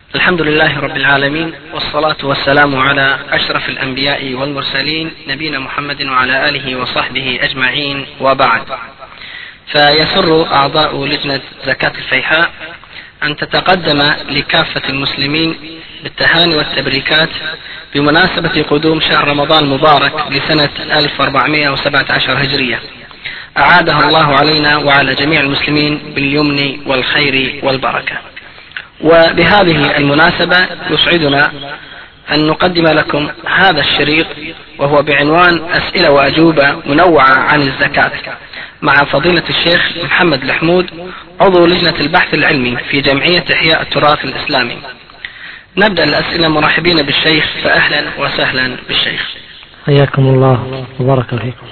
الحمد لله رب العالمين، والصلاة والسلام على أشرف الأنبياء والمرسلين نبينا محمد وعلى آله وصحبه أجمعين، وبعد. فيسر أعضاء لجنة زكاة الفيحاء أن تتقدم لكافة المسلمين بالتهاني والتبريكات بمناسبة قدوم شهر رمضان المبارك لسنة 1417 هجرية، أعادها الله علينا وعلى جميع المسلمين باليمن والخير والبركة. وبهذه المناسبة يسعدنا أن نقدم لكم هذا الشريط، وهو بعنوان أسئلة وأجوبة منوعة عن الزكاة، مع فضيلة الشيخ محمد الحمود، عضو لجنة البحث العلمي في جمعية إحياء التراث الإسلامي. نبدأ الأسئلة مرحبين بالشيخ، فأهلا وسهلا بالشيخ. حياكم الله وبارك فيكم.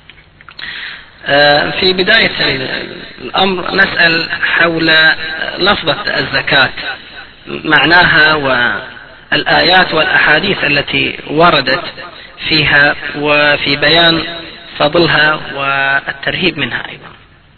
في بداية الأمر نسأل حول لفظة الزكاة، معناها والآيات والأحاديث التي وردت فيها، وفي بيان فضلها والترهيب منها أيضا.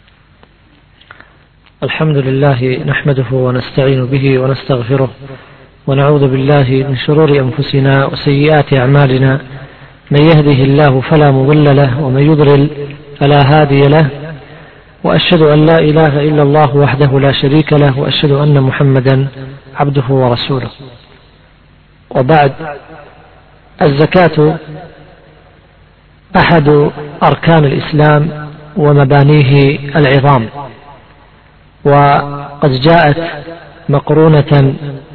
الحمد لله نحمده ونستعين به ونستغفره، ونعوذ بالله من شرور أنفسنا وسيئات أعمالنا، من يهده الله فلا مضل له ومن يضلل فلا هادي له، وأشهد أن لا إله إلا الله وحده لا شريك له، وأشهد أن محمدا عبده ورسوله. وبعد، الزكاة أحد أركان الإسلام ومبانيه العظام، وقد جاءت مقرونة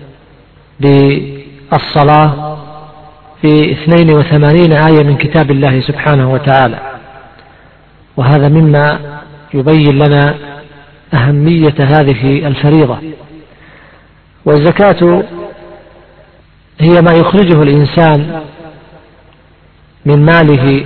بالصلاة في 82 آية من كتاب الله سبحانه وتعالى، وهذا مما يبين لنا أهمية هذه الفريضة. والزكاة هي ما يخرجه الإنسان من ماله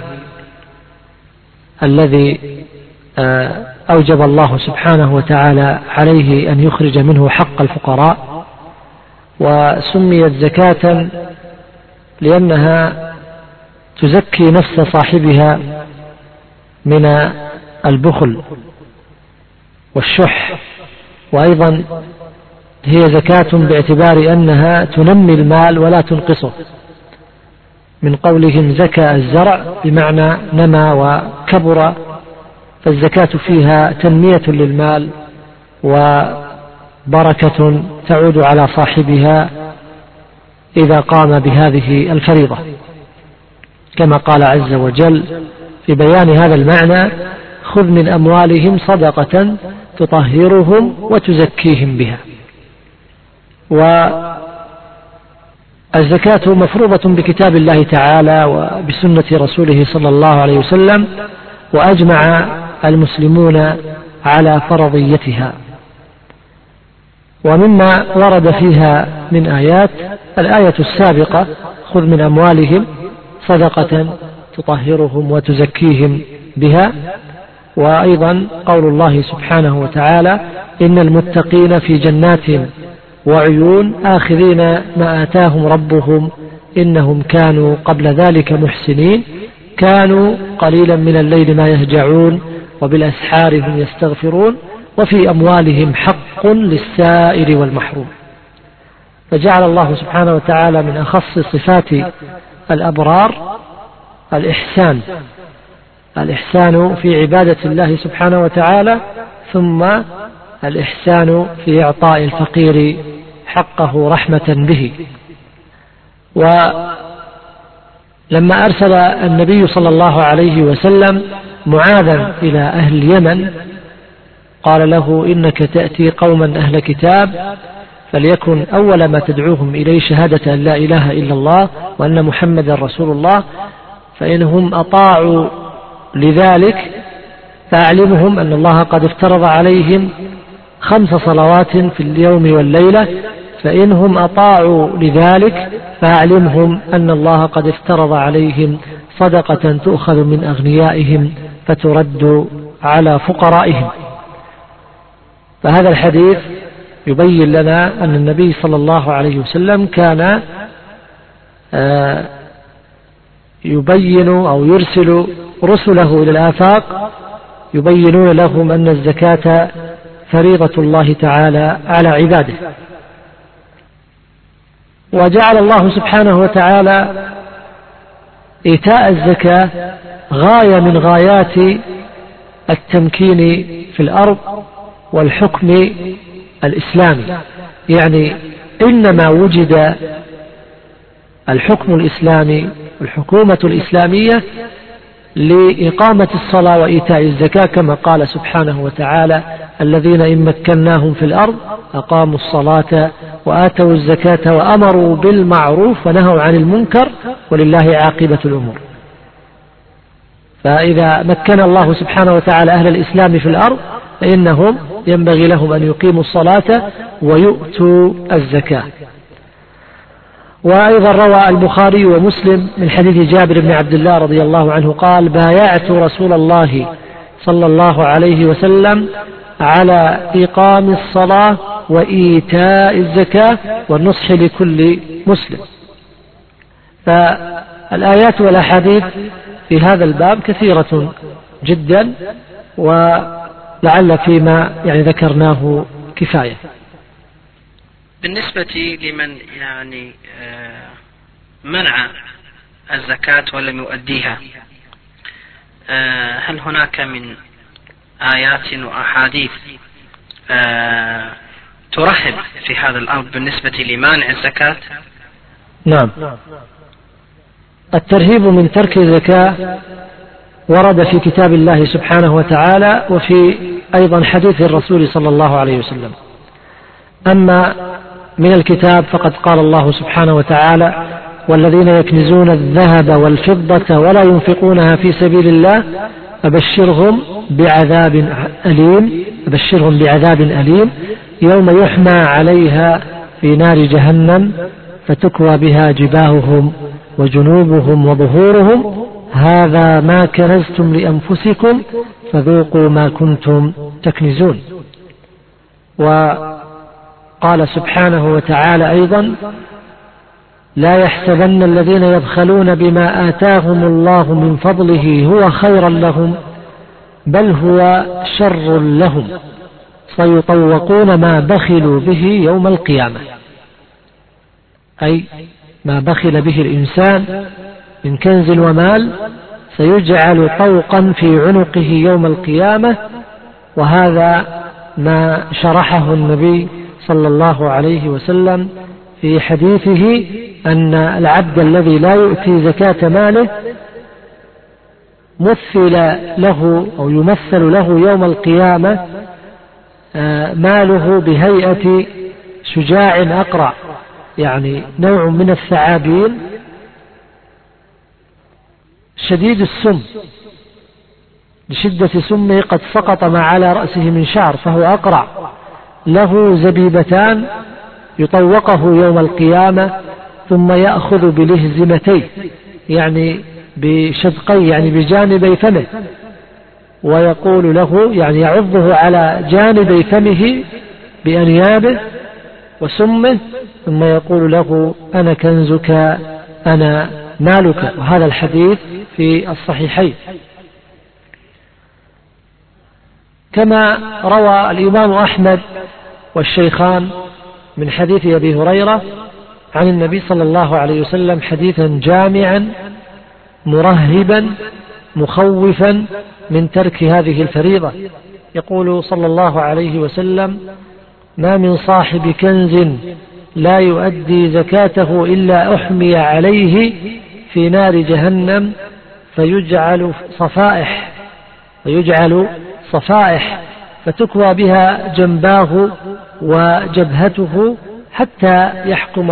الذي أوجب الله سبحانه وتعالى عليه أن يخرج منه حق الفقراء، وسميت زكاة لأنها تزكي نفس صاحبها من البخل والشح، وأيضا هي زكاة باعتبار أنها تنمي المال ولا تنقصه، من قولهم زكى الزرع بمعنى نمى وكبر، فالزكاة فيها تنمية للمال وبركة تعود على صاحبها إذا قام بهذه الفريضة، كما قال عز وجل في بيان هذا المعنى: خذ من أموالهم صدقة تطهرهم وتزكيهم بها. والزكاة مفروضة بكتاب الله تعالى وبسنة رسوله صلى الله عليه وسلم، وأجمع المسلمون على فرضيتها. ومما ورد فيها من آيات الآية السابقة: خذ من أموالهم صدقة تطهرهم وتزكيهم بها، وأيضا قول الله سبحانه وتعالى: إن المتقين في جنات وعيون آخذين ما آتاهم ربهم إنهم كانوا قبل ذلك محسنين كانوا قليلا من الليل ما يهجعون وبالأسحار هم يستغفرون وفي أموالهم حق للسائل والمحروم. فجعل الله سبحانه وتعالى من أخص صفات الأبرار الإحسان في عبادة الله سبحانه وتعالى، ثم الإحسان في إعطاء الفقير حقه رحمة به. ولما أرسل النبي صلى الله عليه وسلم معاذا إلى أهل اليمن قال له: إنك تأتي قوما أهل كتاب، فليكن أول ما تدعوهم إليه شهادة أن لا إله إلا الله وأن محمد رسول الله، فإنهم أطاعوا لذلك فأعلمهم أن الله قد افترض عليهم 5 صلوات في اليوم والليلة، فإنهم أطاعوا لذلك فأعلمهم أن الله قد افترض عليهم صدقة تؤخذ من أغنيائهم فترد على فقرائهم. فهذا الحديث يبين لنا أن النبي صلى الله عليه وسلم كان يبين أو يرسل رسله إلى الآفاق يبينون لهم أن الزكاة فريضة الله تعالى على عباده. وجعل الله سبحانه وتعالى إيتاء الزكاة غاية من غايات التمكين في الأرض والحكم الإسلامي. يعني إنما وجد الحكم الإسلامي والحكومة الإسلامية لإقامة الصلاة وإيتاء الزكاة، كما قال سبحانه وتعالى: الذين إن مكناهم في الأرض أقاموا الصلاة وآتوا الزكاة وأمروا بالمعروف ونهوا عن المنكر ولله عاقبة الأمور. فإذا مكن الله سبحانه وتعالى أهل الإسلام في الأرض فإنهم ينبغي لهم أن يقيموا الصلاة ويؤتوا الزكاة. وأيضا روى البخاري ومسلم من حديث جابر بن عبد الله رضي الله عنه قال: بايعت رسول الله صلى الله عليه وسلم على إقام الصلاة وإيتاء الزكاة والنصح لكل مسلم. فالآيات والأحاديث في هذا الباب كثيرة جدا، ولعل فيما ذكرناه كفاية. بالنسبة لمن منع الزكاة ولم يؤديها، هل هناك من آيات وأحاديث ترحب في هذا الأمر بالنسبة لمانع الزكاة؟ نعم، الترهيب من ترك الزكاة ورد في كتاب الله سبحانه وتعالى وفي أيضا حديث الرسول صلى الله عليه وسلم. أما من الكتاب فقد قال الله سبحانه وتعالى: والذين يكنزون الذهب والفضة ولا ينفقونها في سبيل الله أبشرهم بعذاب أليم يوم يحمى عليها في نار جهنم فتكوى بها جباههم وجنوبهم وظهورهم هذا ما كنزتم لأنفسكم فذوقوا ما كنتم تكنزون. وقال سبحانه وتعالى أيضا: لا يحسبن الذين يبخلون بما آتاهم الله من فضله هو خيرا لهم بل هو شر لهم سيطوقون ما بخلوا به يوم القيامة. أي ما بخل به الإنسان من كنز ومال سيجعل طوقا في عنقه يوم القيامة. وهذا ما شرحه النبي صلى الله عليه وسلم في حديثه أن العبد الذي لا يؤتي زكاة ماله مثل له أو يمثل له يوم القيامة ماله بهيئة شجاع أقرع، يعني نوع من الثعابين شديد السم، لشدة سمه قد سقط ما على رأسه من شعر، فهو أقرع له زبيبتان يطوقه يوم القيامة ثم يأخذ بلهزمتيه، يعني بشدقي، يعني بجانبي فمه، ويقول له، يعني يعضه على جانبي فمه بأنيابه وسمه، ثم يقول له: أنا كنزك أنا مالك. وهذا الحديث في الصحيحين. كما روى الإمام أحمد والشيخان من حديث أبي هريرة عن النبي صلى الله عليه وسلم حديثا جامعا مرهبا مخوفا من ترك هذه الفريضة. يقول صلى الله عليه وسلم: ما من صاحب كنز لا يؤدي زكاته إلا أحمي عليه في نار جهنم فيجعل صفائح فتكوى بها جنباه وجبهته حتى يحكم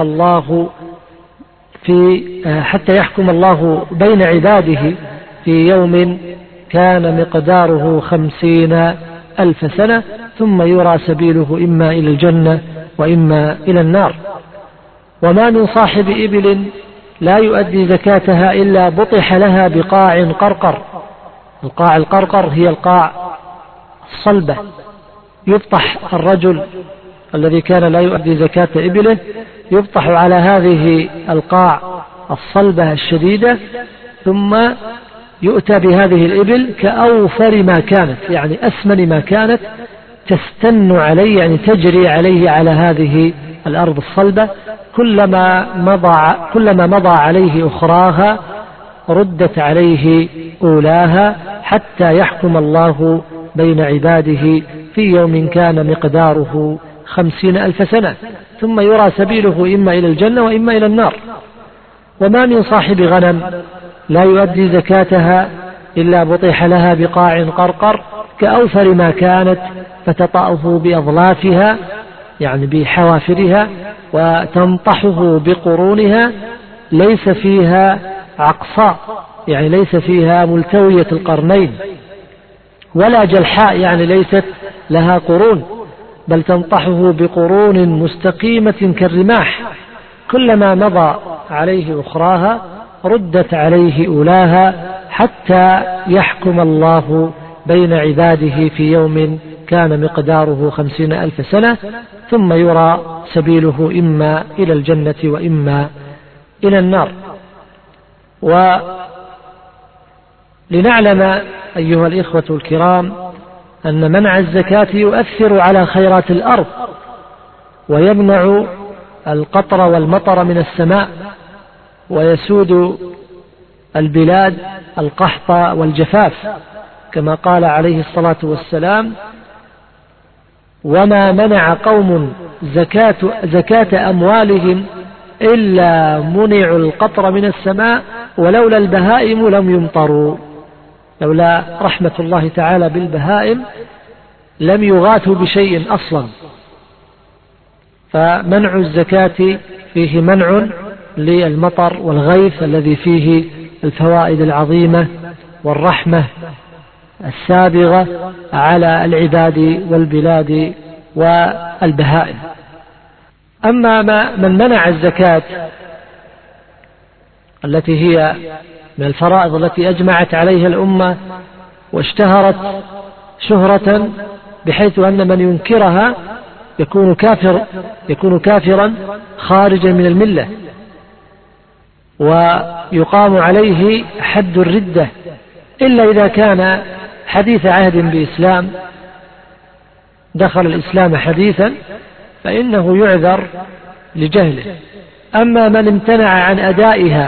الله بين عباده في يوم كان مقداره 50,000 سنة ثم يرى سبيله إما إلى الجنة وإما إلى النار. وما من صاحب إبل لا يؤدي زكاتها إلا بطح لها بقاع قرقر. القاع القرقر هي القاع الصلبة، يبطح الرجل الذي كان لا يؤدي زكاة إبله يبطح على هذه القاع الصلبة الشديدة، ثم يؤتى بهذه الإبل كأوفر ما كانت، يعني أسمن ما كانت، تستن عليه، يعني تجري عليه على هذه الأرض الصلبة كلما مضى عليه أخراها ردت عليه أولاها حتى يحكم الله بين عباده في يوم كان مقداره 50,000 سنة، ثم يرى سبيله إما إلى الجنة وإما إلى النار. وما من صاحب غنم لا يؤدي زكاتها إلا بطيح لها بقاع قرقر كأوفر ما كانت فتطأه بأظلافها، يعني بحوافرها، وتنطحه بقرونها، ليس فيها عقصاء، يعني ليس فيها ملتوية القرنين، ولا جلحاء، يعني ليست لها قرون، بل تنطحه بقرون مستقيمة كالرماح. كلما مضى عليه أخراها ردت عليه أولاها حتى يحكم الله بين عباده في يوم كان مقداره 50,000 سنة، ثم يرى سبيله إما إلى الجنة وإما إلى النار. ولنعلم أيها الإخوة الكرام أن منع الزكاة يؤثر على خيرات الأرض، ويمنع القطر والمطر من السماء، ويسود البلاد القحط والجفاف، كما قال عليه الصلاة والسلام: وما منع قوم زكاة أموالهم إلا منعوا القطر من السماء ولولا البهائم لم يمطروا. لولا رحمة الله تعالى بالبهائم لم يغاثوا بشيء أصلا. فمنع الزكاة فيه منع للمطر والغيث الذي فيه الفوائد العظيمة والرحمة السابغة على العباد والبلاد والبهائم. أما من منع الزكاة التي هي من الفرائض التي أجمعت عليها الأمة واشتهرت شهرة بحيث أن من ينكرها يكون كافرا خارجا من الملة، ويقام عليه حد الردة إلا إذا كان حديث عهد بإسلام، دخل الإسلام حديثا، فإنه يعذر لجهله. أما من امتنع عن أدائها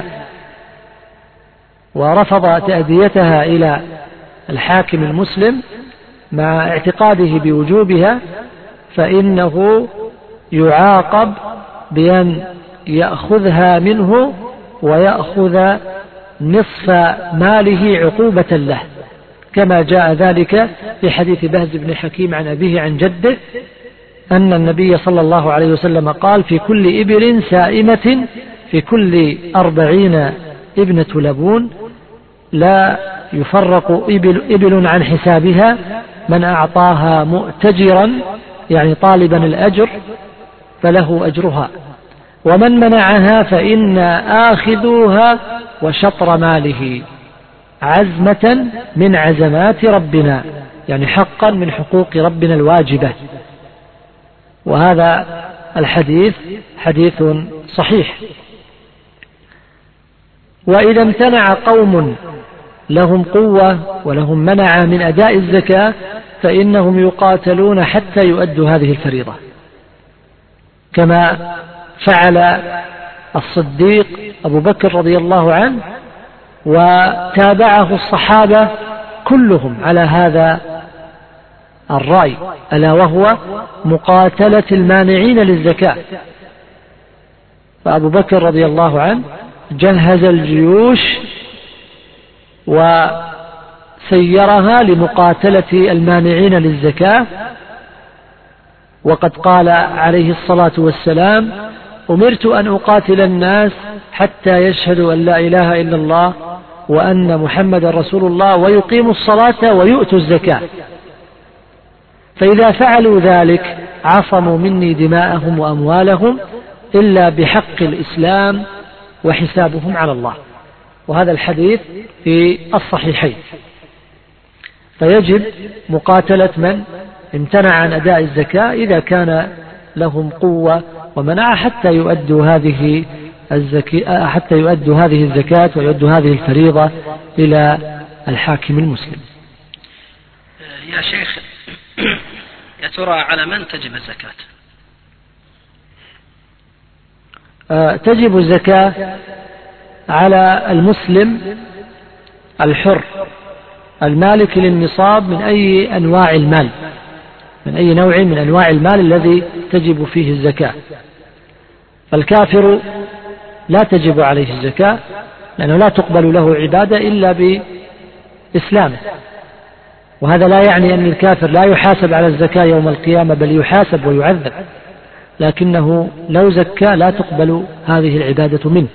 ورفض تأديتها إلى الحاكم المسلم مع اعتقاده بوجوبها، فإنه يعاقب بأن يأخذها منه ويأخذ نصف ماله عقوبة له، كما جاء ذلك في حديث بهز بن حكيم عن أبيه عن جده أن النبي صلى الله عليه وسلم قال: في كل إبل سائمة في كل 40 ابنة لبون لا يفرق إبل عن حسابها، من أعطاها مؤتجرا يعني طالبا الأجر فله أجرها، ومن منعها فإن آخذوها وشطر ماله عزمة من عزمات ربنا، يعني حقا من حقوق ربنا الواجبة. وهذا الحديث حديث صحيح. وإذا امتنع قوم لهم قوة ولهم منع من أداء الزكاة فإنهم يقاتلون حتى يؤدوا هذه الفريضة، كما فعل الصديق أبو بكر رضي الله عنه، وتابعه الصحابة كلهم على هذا الرأي، ألا وهو مقاتلة المانعين للزكاة. فأبو بكر رضي الله عنه جهز الجيوش وسيرها لمقاتلة المانعين للزكاة، وقد قال عليه الصلاة والسلام: أمرت أن أقاتل الناس حتى يشهدوا أن لا إله إلا الله وأن محمد رسول الله ويقيموا الصلاة ويؤتوا الزكاة، فإذا فعلوا ذلك عصموا مني دماءهم وأموالهم إلا بحق الإسلام وحسابهم على الله. وهذا الحديث في الصحيحين. فيجب مقاتلة من امتنع عن أداء الزكاة إذا كان لهم قوة ومنع حتى يؤدوا هذه الزكاة ويؤدوا هذه الفريضة إلى الحاكم المسلم. يا شيخ، يا ترى على من تجب الزكاة؟ تجب الزكاة على المسلم الحر المالك للنصاب من أي أنواع المال، من أي نوع من أنواع المال الذي تجب فيه الزكاة. فالكافر لا تجب عليه الزكاة لأنه لا تقبل له عبادة إلا بإسلامه، وهذا لا يعني أن الكافر لا يحاسب على الزكاة يوم القيامة، بل يحاسب ويعذب، لكنه لو زكى لا تقبل هذه العبادة منه.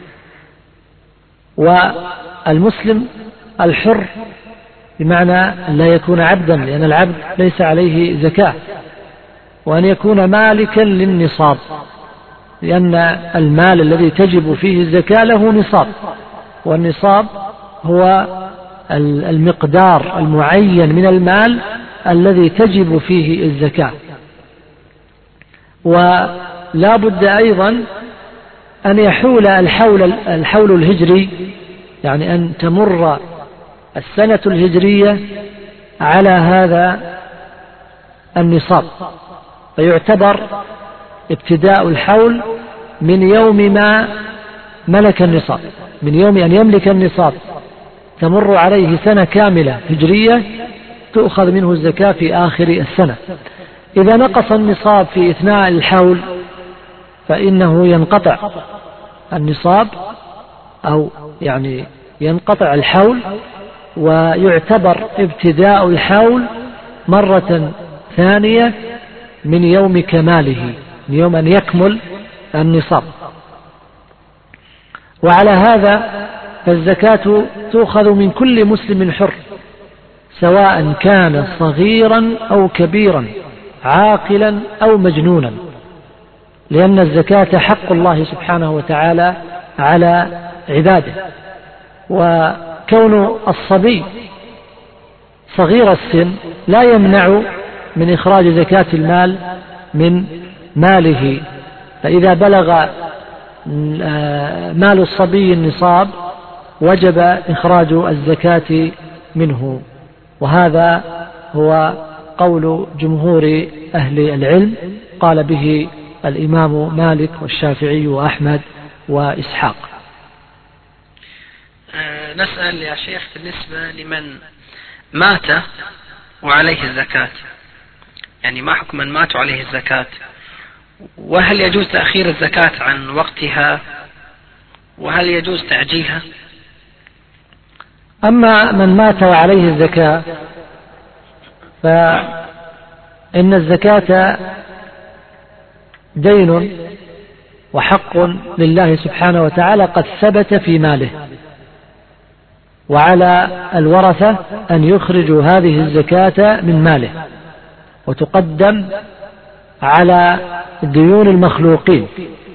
والمسلم الحر بمعنى أن لا يكون عبدا، لأن العبد ليس عليه زكاة، وأن يكون مالكا للنصاب، لأن المال الذي تجب فيه الزكاة له نصاب، والنصاب هو المقدار المعين من المال الذي تجب فيه الزكاة. ولا بد أيضا أن يحول الحول الهجري، يعني أن تمر السنة الهجرية على هذا النصاب، فيعتبر ابتداء الحول من يوم ما ملك النصاب، من يوم أن يملك النصاب تمر عليه سنة كاملة هجرية تؤخذ منه الزكاة في آخر السنة. إذا نقص النصاب في إثناء الحول فإنه ينقطع النصاب، أو يعني ينقطع الحول، ويعتبر ابتداء الحول مرة ثانية من يوم كماله، من يوم أن يكمل النصاب. وعلى هذا فالزكاة تؤخذ من كل مسلم حر، سواء كان صغيرا أو كبيرا، عاقلا أو مجنونا، لأن الزكاة حق الله سبحانه وتعالى على عباده. وكون الصبي صغير السن لا يمنع من إخراج زكاة المال من ماله، فإذا بلغ مال الصبي النصاب وجب إخراج الزكاة منه. وهذا هو قول جمهور أهل العلم، قال به الإمام مالك والشافعي وأحمد وإسحاق. نسأل يا شيخ بالنسبة لمن مات وعليه الزكاة، يعني ما حكم من مات وعليه الزكاة؟ وهل يجوز تأخير الزكاة عن وقتها؟ وهل يجوز تعجيلها؟ أما من مات وعليه الزكاة فإن الزكاة دين وحق لله سبحانه وتعالى قد ثبت في ماله، وعلى الورثة أن يخرجوا هذه الزكاة من ماله، وتقدم على ديون المخلوقين،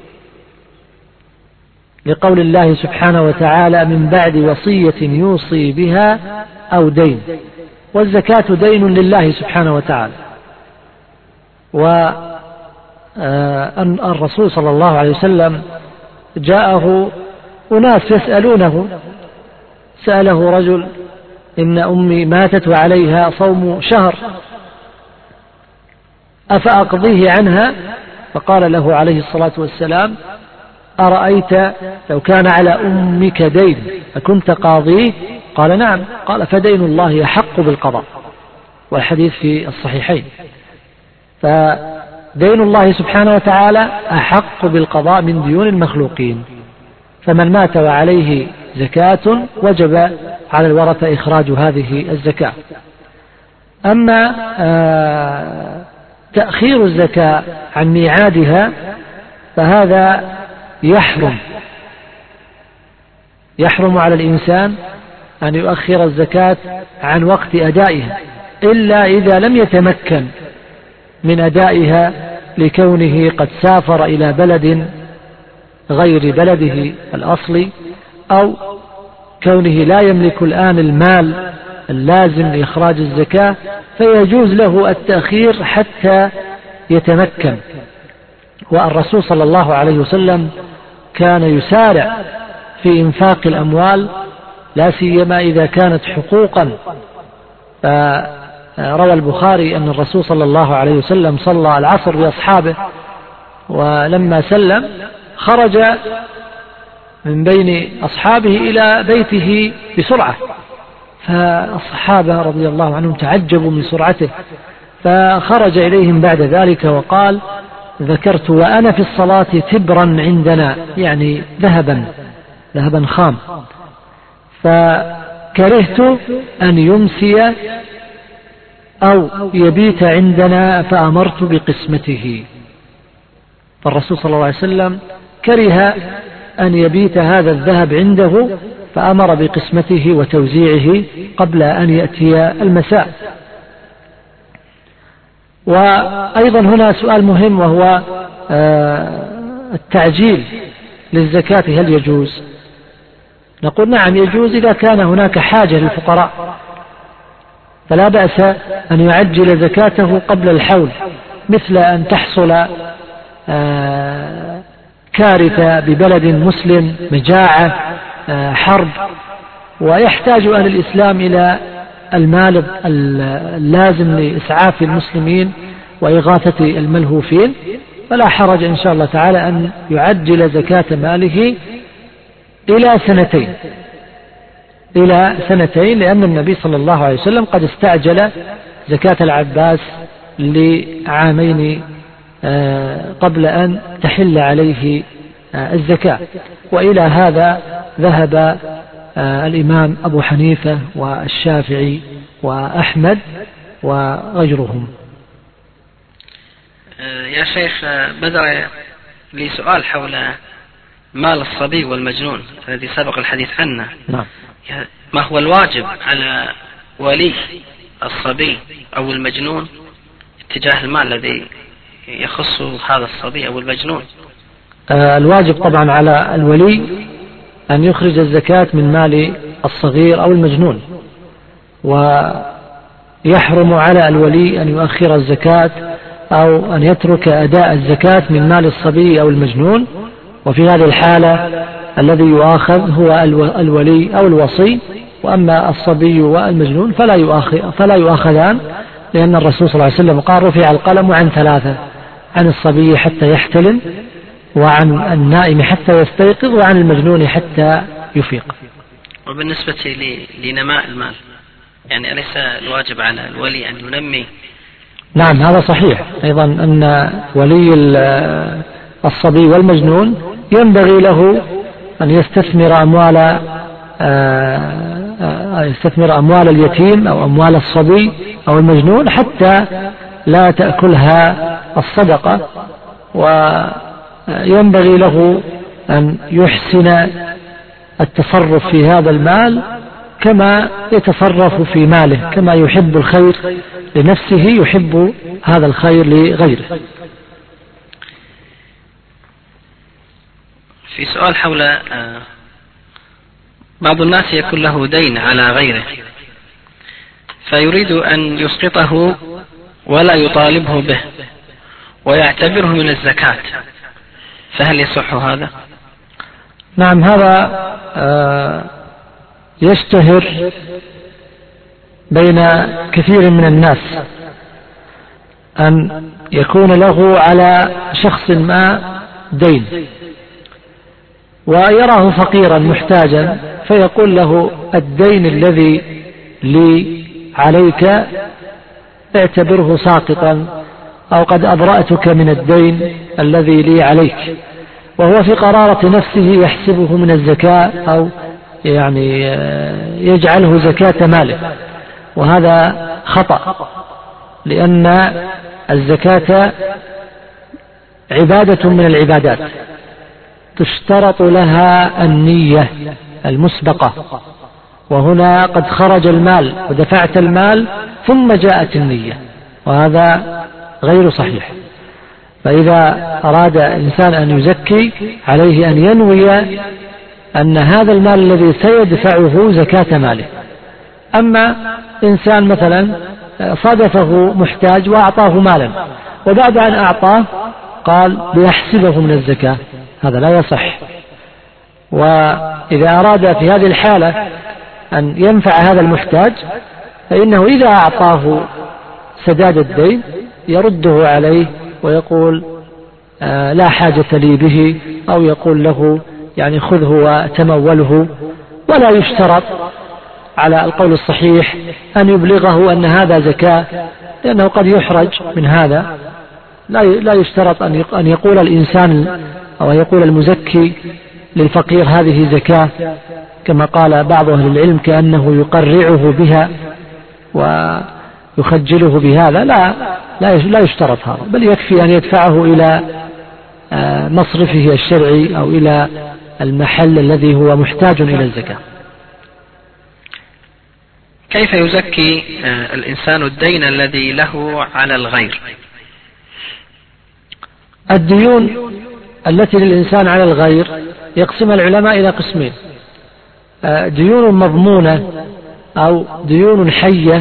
لقول الله سبحانه وتعالى: من بعد وصية يوصي بها أو دين. والزكاة دين لله سبحانه وتعالى. وأن الرسول صلى الله عليه وسلم جاءه أناس يسألونه، سأله رجل: إن أمي ماتت وعليها صوم شهر أفأقضيه عنها؟ فقال له عليه الصلاة والسلام: أرأيت لو كان على أمك دين أكنت قاضيه؟ قال: نعم. قال: فدين الله أحق بالقضاء. والحديث في الصحيحين. فدين الله سبحانه وتعالى أحق بالقضاء من ديون المخلوقين، فمن مات وعليه زكاة وجب على الورثة إخراج هذه الزكاة. أما تأخير الزكاة عن ميعادها فهذا يحرم على الإنسان أن يؤخر الزكاة عن وقت أدائها، إلا إذا لم يتمكن من أدائها لكونه قد سافر إلى بلد غير بلده الأصلي، أو كونه لا يملك الآن المال اللازم لإخراج الزكاة، فيجوز له التأخير حتى يتمكن. والرسول صلى الله عليه وسلم كان يسارع في إنفاق الأموال، لا سيما إذا كانت حقوقا. روى البخاري أن الرسول صلى الله عليه وسلم صلى العصر بأصحابه، ولما سلم خرج من بين أصحابه إلى بيته بسرعة، فالصحابة رضي الله عنهم تعجبوا من سرعته، فخرج إليهم بعد ذلك وقال: ذكرت وأنا في الصلاة تبرا عندنا، يعني ذهبا خام، فكرهت أن يمسي أو يبيت عندنا فأمرت بقسمته. فالرسول صلى الله عليه وسلم كره أن يبيت هذا الذهب عنده، فأمر بقسمته وتوزيعه قبل أن يأتي المساء. وأيضا هنا سؤال مهم، وهو التعجيل للزكاة هل يجوز؟ نقول نعم يجوز إذا كان هناك حاجة للفقراء، فلا بأس أن يعجل زكاته قبل الحول، مثل أن تحصل كارثة ببلد مسلم، مجاعة، حرب، ويحتاج أهل الإسلام إلى المال اللازم لإسعاف المسلمين وإغاثة الملهوفين، فلا حرج إن شاء الله تعالى أن يعجل زكاة ماله إلى سنتين، لأن النبي صلى الله عليه وسلم قد استعجل زكاة العباس لعامين قبل أن تحل عليه الزكاة. وإلى هذا ذهب الإمام أبو حنيفة والشافعي وأحمد وغيرهم. يا شيخ، بدأ لي سؤال حول مال الصبي والمجنون الذي سبق الحديث عنه. نعم. ما هو الواجب على ولي الصبي أو المجنون اتجاه المال الذي يخص هذا الصبي أو المجنون؟ الواجب طبعا على الولي أن يخرج الزكاة من مال الصغير أو المجنون، ويحرم على الولي أن يؤخر الزكاة أو أن يترك أداء الزكاة من مال الصبي أو المجنون. وفي هذه الحالة الذي يؤاخذ هو الولي أو الوصي، وأما الصبي والمجنون فلا يؤاخذان، لأن الرسول صلى الله عليه وسلم قال: رفع القلم عن ثلاثة: عن الصبي حتى يحتلم، وعن النائم حتى يستيقظ، وعن المجنون حتى يفيق. وبالنسبة لنماء المال، يعني أليس الواجب على الولي أن ينمي؟ نعم، هذا صحيح أيضا، أن ولي الصبي والمجنون ينبغي له أن يستثمر أموال اليتيم أو أموال الصبي أو المجنون حتى لا تأكلها الصدقة، وينبغي له أن يحسن التصرف في هذا المال كما يتصرف في ماله، كما يحب الخير لنفسه يحب هذا الخير لغيره. في سؤال حول بعض الناس يكون له دين على غيره فيريد أن يسقطه ولا يطالبه به ويعتبره من الزكاة، فهل يصح هذا؟ نعم، هذا يشتهر بين كثير من الناس، أن يكون له على شخص ما دين ويراه فقيرا محتاجا، فيقول له: الدين الذي لي عليك اعتبره ساقطا، أو قد أبرأتك من الدين الذي لي عليك، وهو في قرارة نفسه يحسبه من الزكاة، أو يعني يجعله زكاة ماله، وهذا خطأ، لأن الزكاة عبادة من العبادات تشترط لها النية المسبقة، وهنا قد خرج المال ودفعت المال ثم جاءت النية، وهذا غير صحيح. فإذا أراد إنسان أن يزكي عليه أن ينوي أن هذا المال الذي سيدفعه زكاة ماله. أما إنسان مثلا صادفه محتاج وأعطاه مالا، وبعد أن أعطاه قال ليحسبه من الزكاة، هذا لا يصح. وإذا أراد في هذه الحالة أن ينفع هذا المحتاج، فإنه إذا أعطاه سداد الدين يرده عليه ويقول: لا حاجة لي به، أو يقول له يعني خذه وتموله. ولا يشترط على القول الصحيح أن يبلغه أن هذا زكاة، لأنه قد يحرج من هذا. لا يشترط أن يقول الإنسان أو يقول المزكي للفقير هذه زكاة، كما قال بعض أهل العلم كأنه يقرعه بها ويخجله بهذا. لا يشترط هذا، بل يكفي أن يدفعه إلى مصرفه الشرعي أو إلى المحل الذي هو محتاج إلى الزكاة. كيف يزكي الإنسان الدين الذي له على الغير؟ الديون التي للإنسان على الغير يقسم العلماء إلى قسمين: ديون مضمونة أو ديون حية،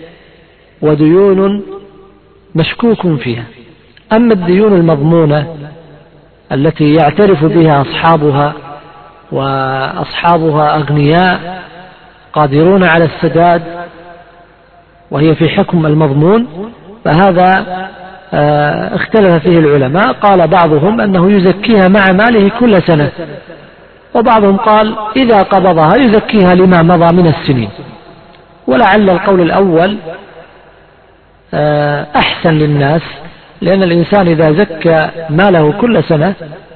وديون مشكوك فيها. أما الديون المضمونة التي يعترف بها أصحابها وأصحابها أغنياء قادرون على السداد، وهي في حكم المضمون، فهذا اختلف فيه العلماء. قال بعضهم أنه يزكيها مع ماله كل سنة، وبعضهم قال إذا قبضها يزكيها لما مضى من السنين. ولعل القول الأول أحسن للناس، لأن الإنسان إذا زكى ماله كل سنة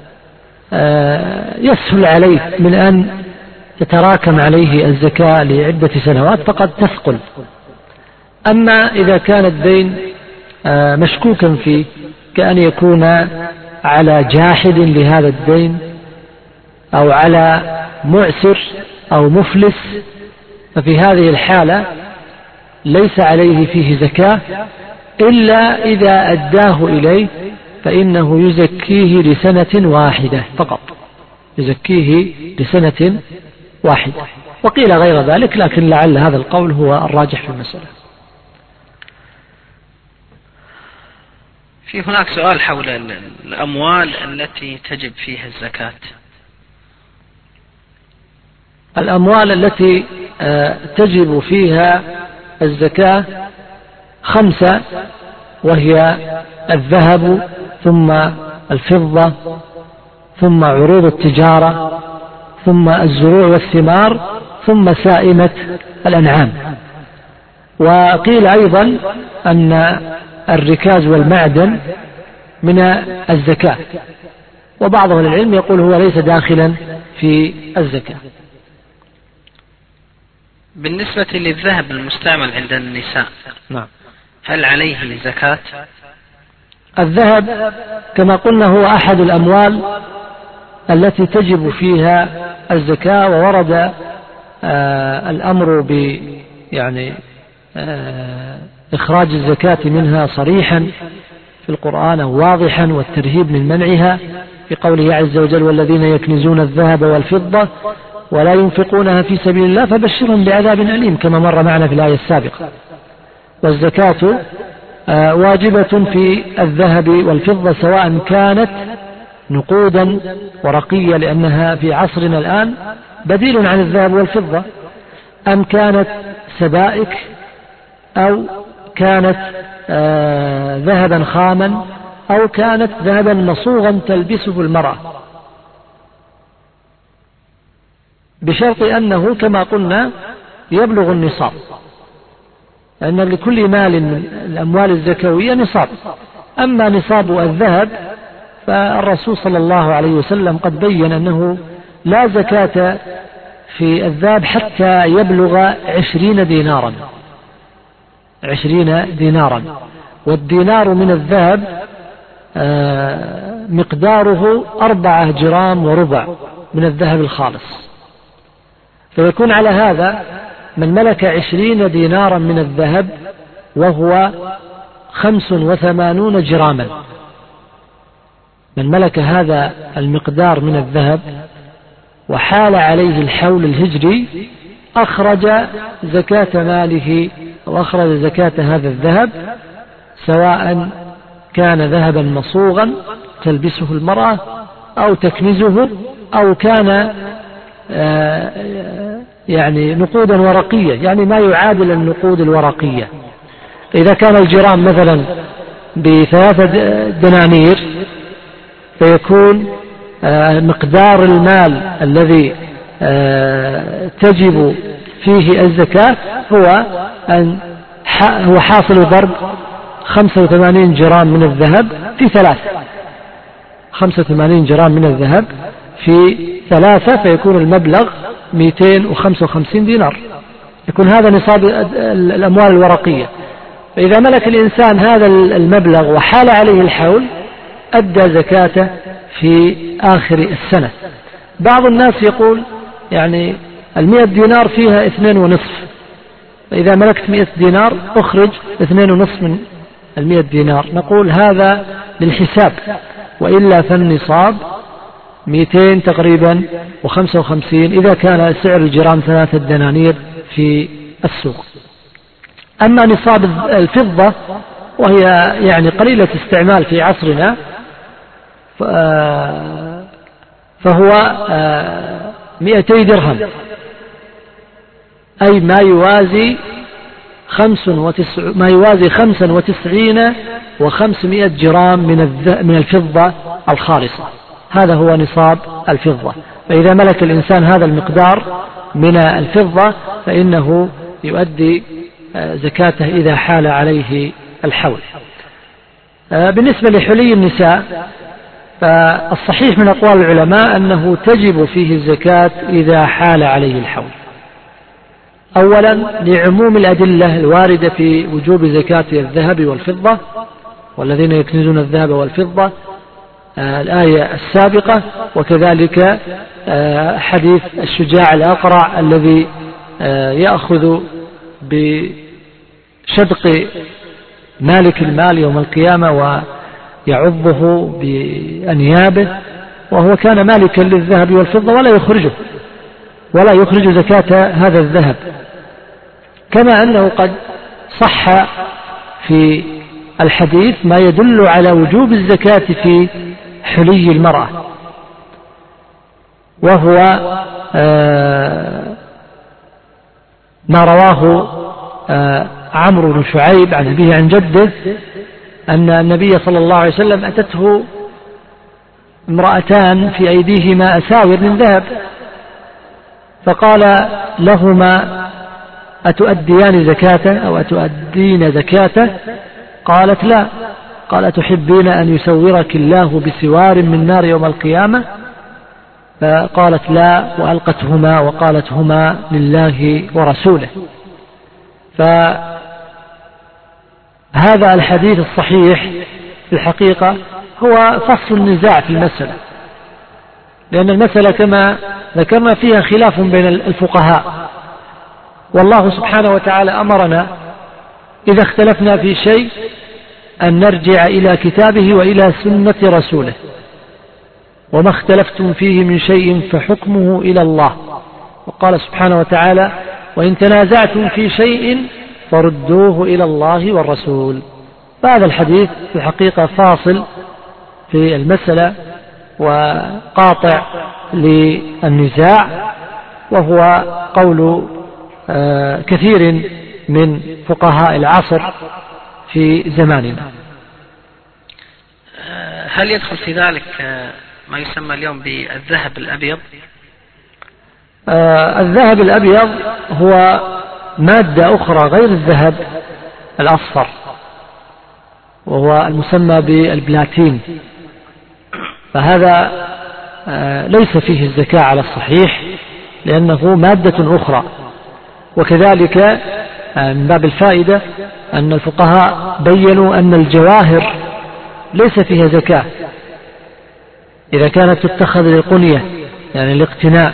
يسهل عليه من أن تتراكم عليه الزكاة لعدة سنوات فقد تثقل. أما إذا كان الدين مشكوكا فيه، كأن يكون على جاحد لهذا الدين أو على معسر أو مفلس، ففي هذه الحالة ليس عليه فيه زكاة إلا إذا أداه إليه، فإنه يزكيه لسنة واحدة فقط، يزكيه لسنة واحدة. وقيل غير ذلك، لكن لعل هذا القول هو الراجح في المسألة. في هناك سؤال حول الأموال التي تجب فيها الزكاة. الأموال التي تجب فيها الزكاة 5، وهي الذهب، ثم الفضة، ثم عروض التجارة، ثم الزروع والثمار، ثم سائمة الأنعام. وقيل أيضا أن الركاز والمعدن من الزكاة، وبعض أهل العلم يقول هو ليس داخلا في الزكاة. بالنسبة للذهب المستعمل عند النساء، نعم، هل عليه زكاة؟ الذهب كما قلنا هو أحد الأموال التي تجب فيها الزكاة، وورد الأمر يعني إخراج الزكاة منها صريحا في القرآن واضحا، والترهيب من منعها في قوله عز وجل: والذين يكنزون الذهب والفضة ولا ينفقونها في سبيل الله فبشرهم بعذاب أليم، كما مر معنا في الآية السابقة. والزكاة واجبة في الذهب والفضة، سواء كانت نقودا ورقية لأنها في عصرنا الآن بديل عن الذهب والفضة، أم كانت سبائك، أو كانت ذهبا خاما، أو كانت ذهبا مصوغا تلبسه المرأة، بشرط أنه كما قلنا يبلغ النصاب، لأن لكل مال من الأموال الزكوية نصاب. أما نصاب الذهب فالرسول صلى الله عليه وسلم قد بين أنه لا زكاة في الذهب حتى يبلغ 20 دينارا، 20 دينارا. والدينار من الذهب مقداره 4 جرام وربع من الذهب الخالص، فيكون على هذا من ملك 20 دينارا من الذهب وهو 85 جراما، من ملك هذا المقدار من الذهب وحال عليه الحول الهجري أخرج زكاة ماله أو أخرج زكاة هذا الذهب، سواء كان ذهبا مصوغا تلبسه المرأة أو تكنزه، أو كان يعني نقودا ورقية، يعني ما يعادل النقود الورقية. إذا كان الجرام مثلا ب3 دنانير فيكون مقدار المال الذي تجب فيه الزكاة هو حاصل ضرب 85 جرام من الذهب في 3، 85 جرام من الذهب في 3، فيكون المبلغ 255 دينار، يكون هذا نصاب الأموال الورقية. فإذا ملك الإنسان هذا المبلغ وحال عليه الحول أدى زكاته في آخر السنة. بعض الناس يقول يعني 100 دينار فيها 2.5، فإذا ملكت 100 دينار أخرج 2.5 من 100 دينار. نقول هذا للحساب، وإلا فالنصاب 200 تقريبا و55 إذا كان سعر الجرام 3 دنانير في السوق. أما نصاب الفضة وهي يعني قليلة استعمال في عصرنا فهو 200 درهم، أي ما يوازي 95 جرام من الفضة الخالصة. هذا هو نصاب الفضة. فإذا ملك الإنسان هذا المقدار من الفضة فإنه يؤدي زكاته إذا حال عليه الحول. بالنسبة لحلي النساء فالصحيح من أقوال العلماء أنه تجب فيه الزكاة إذا حال عليه الحول. أولا لعموم الأدلة الواردة في وجوب زكاة الذهب والفضة، والذين يكنزون الذهب والفضة، الآية السابقة، وكذلك حديث الشجاع الأقرع الذي يأخذ بشدق مالك المال يوم القيامة ويعضه بأنيابه، وهو كان مالكا للذهب والفضة ولا يخرج زكاة هذا الذهب. كما أنه قد صح في الحديث ما يدل على وجوب الزكاة في حلي المرأة، وهو ما رواه عمرو بن شعيب عن أبيه عن جده أن النبي صلى الله عليه وسلم أتته امرأتان في أيديهما أساور من ذهب، فقال لهما أتؤديان زكاته أو أتؤدين زكاته؟ قالت لا. قال تحبين أن يسورك الله بسوار من نار يوم القيامة؟ فقالت لا، وألقتهما وقالت هما لله ورسوله. فهذا الحديث الصحيح في الحقيقة هو فصل النزاع في المسألة، لأن المسألة كما ذكرنا فيها خلاف بين الفقهاء، والله سبحانه وتعالى أمرنا إذا اختلفنا في شيء أن نرجع إلى كتابه وإلى سنة رسوله، وما اختلفتم فيه من شيء فحكمه إلى الله. وقال سبحانه وتعالى وإن تنازعتم في شيء فردوه إلى الله والرسول. فهذا الحديث في الحقيقة فاصل في المسألة وقاطع للنزاع، وهو قول كثير من فقهاء العصر في زماننا. هل يدخل في ذلك ما يسمى اليوم بالذهب الأبيض؟ الذهب الأبيض هو مادة أخرى غير الذهب الأصفر، وهو المسمى بالبلاتين، فهذا ليس فيه الزكاة على الصحيح لأنه مادة أخرى. وكذلك من باب الفائدة أن الفقهاء بيّنوا أن الجواهر ليس فيها زكاة إذا كانت تتخذ للقنية، يعني الاقتناء،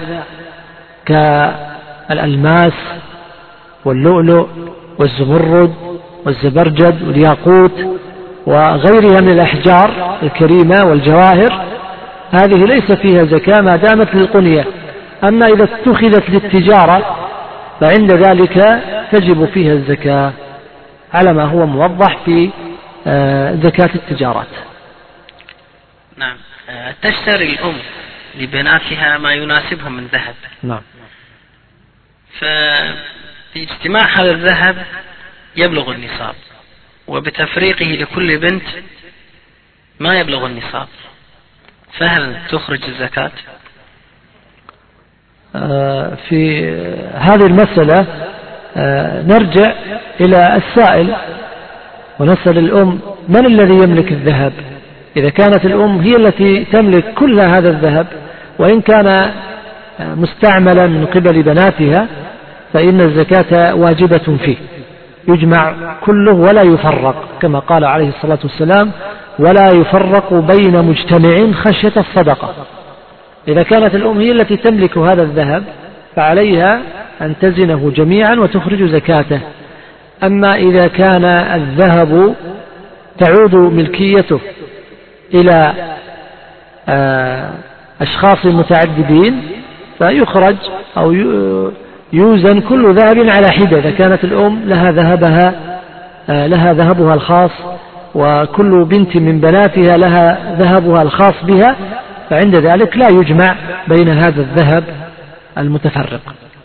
كالألماس واللؤلؤ والزمرد والزبرجد والياقوت وغيرها من الأحجار الكريمة والجواهر، هذه ليس فيها زكاة ما دامت للقنية. أما إذا اتخذت للتجارة فعند ذلك تجب فيها الزكاة على ما هو موضح في زكاة التجارات. نعم. تشتري الأم لبناتها ما يناسبهم من ذهب. نعم. ففي اجتماع هذا الذهب يبلغ النصاب، وبتفريقه لكل بنت ما يبلغ النصاب، فهل تخرج الزكاة؟ في هذه المسألة نرجع إلى السائل ونسأل الأم من الذي يملك الذهب. إذا كانت الأم هي التي تملك كل هذا الذهب وإن كان مستعملا من قبل بناتها فإن الزكاة واجبة فيه، يجمع كله ولا يفرق، كما قال عليه الصلاة والسلام: ولا يفرق بين مجتمع خشية الصدقة. إذا كانت الأم هي التي تملك هذا الذهب فعليها أن تزنه جميعا وتخرج زكاته. أما إذا كان الذهب تعود ملكيته إلى أشخاص متعددين فيخرج أو يوزن كل ذهب على حدة. إذا كانت الأم لها ذهبها الخاص وكل بنت من بناتها لها ذهبها الخاص بها، فعند ذلك لا يجمع بين هذا الذهب المتفرق.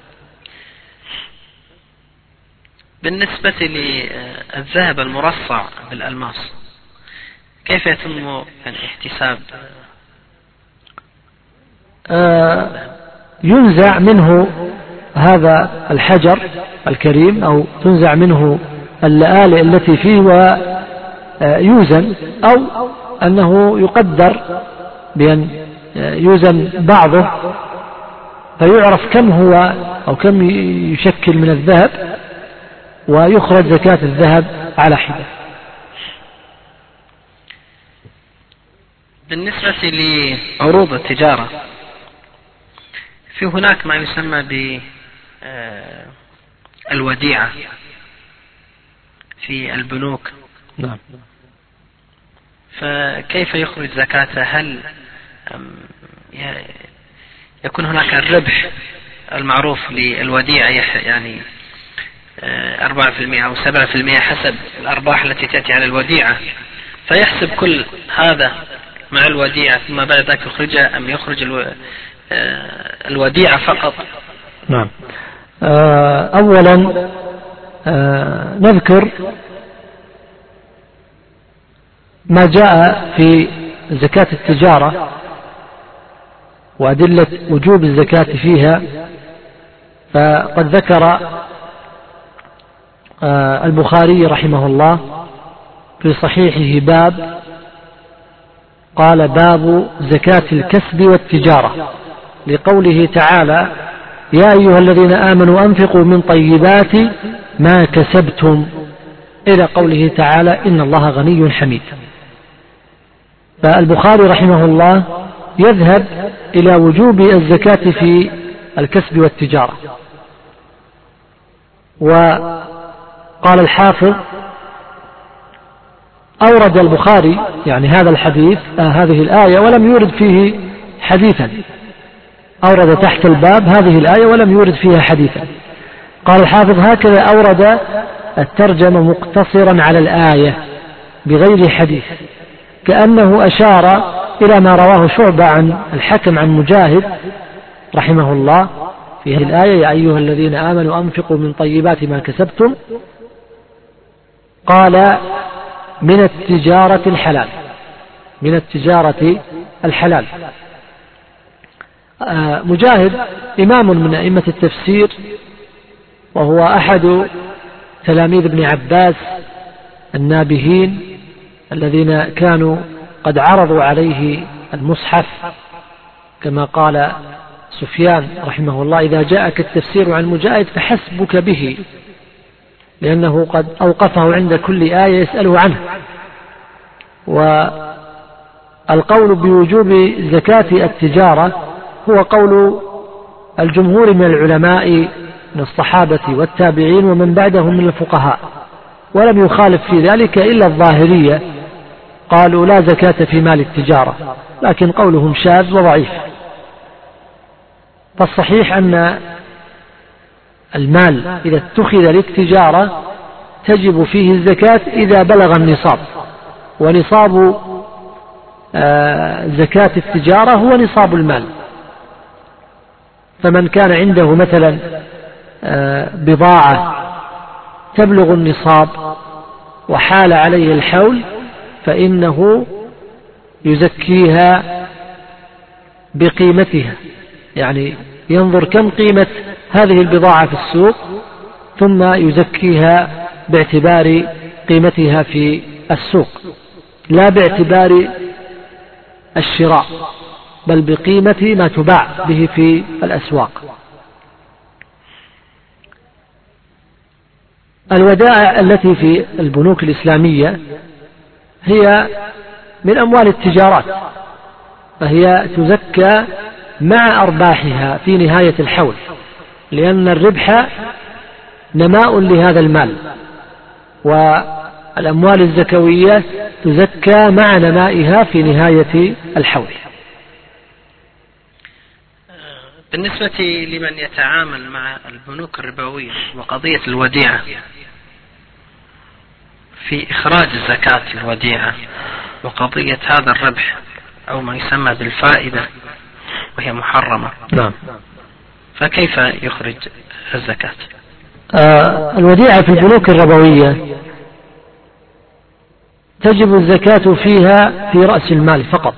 بالنسبة للذهب المرصع بالألماس كيف يتم احتساب؟ ينزع منه هذا الحجر الكريم أو تنزع منه اللآلئ التي فيه ويوزن، أو أنه يقدر بأن يوزن بعضه فيعرف كم هو أو كم يشكل من الذهب ويخرج زكاة الذهب على حدة. بالنسبة لعروض التجارة في هناك ما يسمى بالوديعة في البنوك. نعم. فكيف يخرج زكاة؟ هل يكون هناك الربح المعروف للوديعة يعني 4% أو 7% حسب الأرباح التي تأتي على الوديعة، فيحسب كل هذا مع الوديعة ثم بعد ذلك يخرجها، أم يخرج الوديعة فقط؟ نعم. أولا نذكر ما جاء في زكاة التجارة وأدلة وجوب الزكاة فيها. فقد ذكر البخاري رحمه الله في صحيحه باب قال: باب زكاة الكسب والتجارة، لقوله تعالى: يا أيها الذين آمنوا أنفقوا من طيبات ما كسبتم، إلى قوله تعالى: إن الله غني حميد. فالبخاري رحمه الله يذهب إلى وجوب الزكاة في الكسب والتجارة. وقال الحافظ: أورد البخاري يعني هذا الحديث هذه الآية ولم يورد فيه حديثا، أورد تحت الباب هذه الآية ولم يورد فيها حديثا. قال الحافظ: هكذا أورد الترجمة مقتصرا على الآية بغير حديث، كأنه أشار إلى ما رواه شعبة عن الحكم عن مجاهد رحمه الله في هذه الآية: يا أيها الذين آمنوا أنفقوا من طيبات ما كسبتم. قال: من التجارة الحلال، من التجارة الحلال. مجاهد إمام من أئمة التفسير، وهو أحد تلاميذ ابن عباس النابهين الذين كانوا قد عرضوا عليه المصحف، كما قال سفيان رحمه الله: إذا جاءك التفسير عن مجاهد فحسبك به، لأنه قد أوقفه عند كل آية يسأله عنه. والقول بوجوب زكاة التجارة هو قول الجمهور من العلماء من الصحابة والتابعين ومن بعدهم من الفقهاء، ولم يخالف في ذلك إلا الظاهرية، قالوا لا زكاة في مال التجارة، لكن قولهم شاذ وضعيف. فالصحيح أن المال إذا اتخذ للتجارة تجب فيه الزكاة إذا بلغ النصاب، ونصاب زكاة التجارة هو نصاب المال. فمن كان عنده مثلا بضاعة تبلغ النصاب وحال عليه الحول فإنه يزكيها بقيمتها، يعني ينظر كم قيمة هذه البضاعة في السوق ثم يزكيها باعتبار قيمتها في السوق، لا باعتبار الشراء، بل بقيمة ما تباع به في الأسواق. الودائع التي في البنوك الإسلامية هي من أموال التجارات، فهي تزكى مع أرباحها في نهاية الحول، لأن الربح نماء لهذا المال، والأموال الزكوية تزكى مع نمائها في نهاية الحول. بالنسبة لمن يتعامل مع البنوك الربوية وقضية الوديعة في إخراج زكاة الوديعة وقضية هذا الربح أو ما يسمى بالفائدة وهي محرمة، نعم، فكيف يخرج الزكاة؟ الوديعة في البنوك الربوية تجب الزكاة فيها في رأس المال فقط،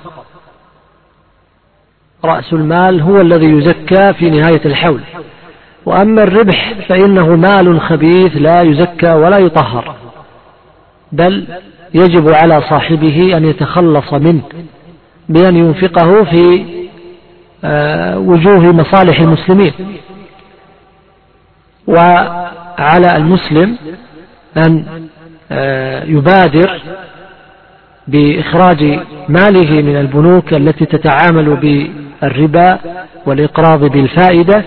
رأس المال هو الذي يزكى في نهاية الحول، وأما الربح فإنه مال خبيث لا يزكى ولا يطهر، بل يجب على صاحبه أن يتخلص منه بأن ينفقه في وجوه مصالح المسلمين. وعلى المسلم أن يبادر بإخراج ماله من البنوك التي تتعامل بالربا والإقراض بالفائدة،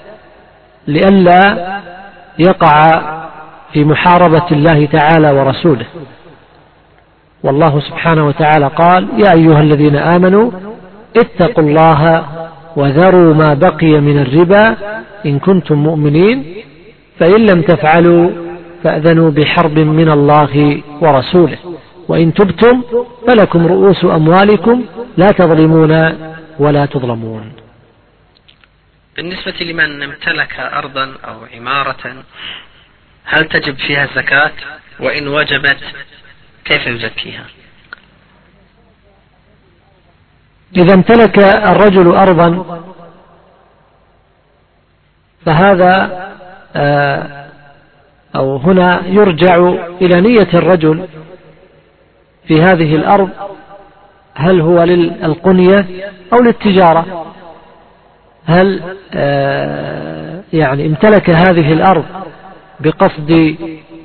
لئلا يقع في محاربة الله تعالى ورسوله. والله سبحانه وتعالى قال: يا أيها الذين آمنوا اتقوا الله وذروا ما بقي من الربا إن كنتم مؤمنين فإن لم تفعلوا فأذنوا بحرب من الله ورسوله وإن تبتم فلكم رؤوس أموالكم لا تظلمون ولا تظلمون. بالنسبة لمن امتلك أرضا أو عمارة هل تجب فيها الزكاة؟ وإن وجبت كيف يزكيها؟ إذا امتلك الرجل أرضا فهذا أو هنا يرجع إلى نية الرجل في هذه الأرض، هل هو للقنية أو للتجارة؟ هل يعني امتلك هذه الأرض بقصد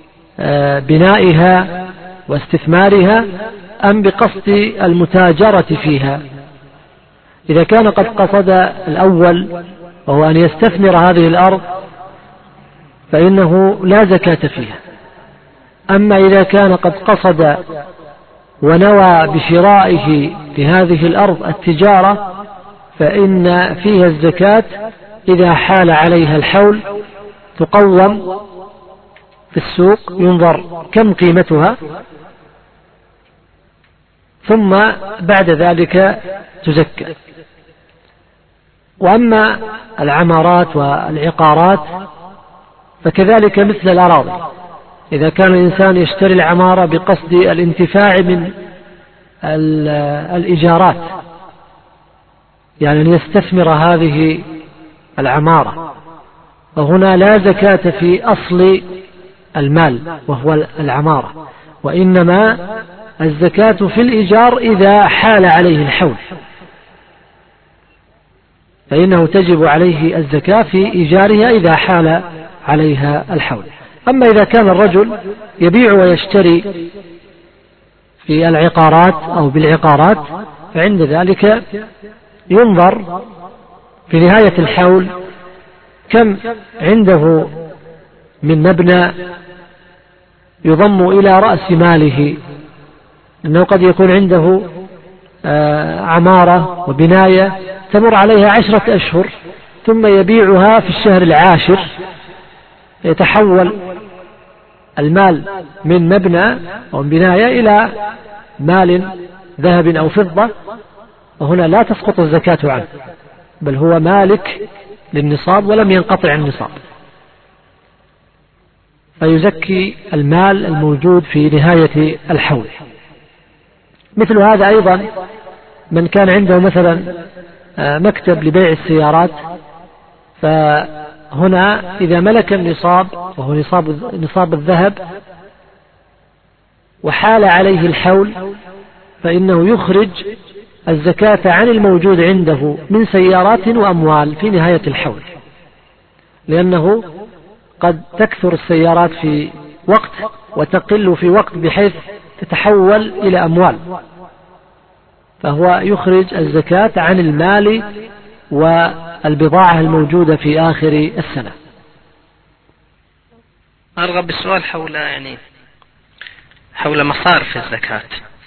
بنائها واستثمارها أم بقصد المتاجرة فيها؟ إذا كان قد قصد الأول وهو أن يستثمر هذه الأرض فإنه لا زكاة فيها. أما إذا كان قد قصد ونوى بشرائه في هذه الأرض التجارة فإن فيها الزكاة إذا حال عليها الحول، تقوم في السوق ينظر كم قيمتها، ثم بعد ذلك تزكى. وأما العمارات والعقارات فكذلك مثل الأراضي، إذا كان الإنسان يشتري العمارة بقصد الانتفاع من الإيجارات، يعني أن يستثمر هذه العمارة، فهنا لا زكاة في أصل المال وهو العمارة، وإنما الزكاة في الإيجار إذا حال عليه الحول، فإنه تجب عليه الزكاة في إيجارها إذا حال عليها الحول. أما إذا كان الرجل يبيع ويشتري في العقارات أو بالعقارات فعند ذلك ينظر في نهاية الحول كم عنده من مبنى يضم إلى رأس ماله، أنه قد يكون عنده عمارة وبناية تمر عليها 10 أشهر ثم يبيعها في الشهر العاشر، يتحول المال من مبنى أو بناية إلى مال ذهب أو فضة، وهنا لا تسقط الزكاة عنه، بل هو مالك للنصاب ولم ينقطع النصاب، فيزكي المال الموجود في نهاية الحول. مثل هذا أيضا من كان عنده مثلا مكتب لبيع السيارات، فهنا إذا ملك النصاب وهو نصاب الذهب وحال عليه الحول فإنه يخرج الزكاة عن الموجود عنده من سيارات وأموال في نهاية الحول، لأنه قد تكثر السيارات في وقت وتقل في وقت بحيث تتحول إلى أموال، فهو يخرج الزكاة عن المال والبضاعة الموجودة في آخر السنة. أرغب بالسؤال حول مصارف الزكاة،